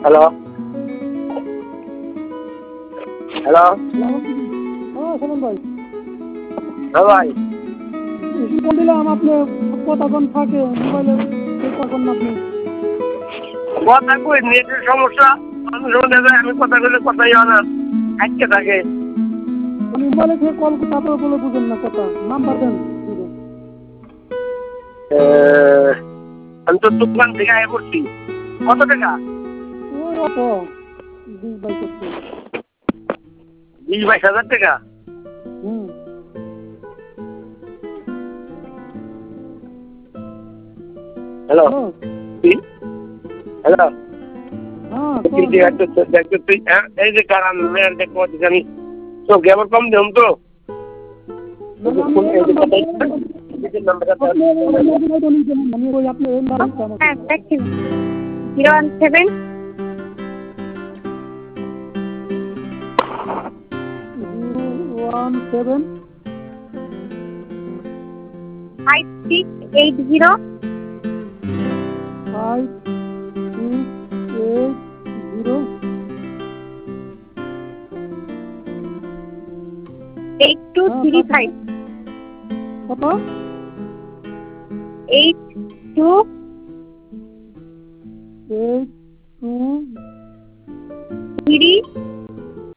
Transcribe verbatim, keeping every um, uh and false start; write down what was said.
Hello hello হ্যাঁ সালাম ভাই। হ্যাঁ ভাই ফোন দিলাম আপনি কতক্ষণ থাকে মোবাইলে কখন আপনি কথা কই নেটের সমস্যা মানুষ আমি কথা বলে কথাই হয় না আজকে থাকে আমি মোবাইলে থেকে কল তারপরে বলে বুঝেন না কথা নাম্বার দেন আমি তো দোকান থেকে আয় করছি কত টাকা ওই অত বিশ বাইশ করতে বিশ বাইশ হাজার টাকা হুম হ্যালো হ্যালো হ্যাঁ এই যে কারণ আমি চোখে আবার কম দিলাম তো zero one seven one seven five six eight zero five six eight zero eight two three five কত eight two eight two three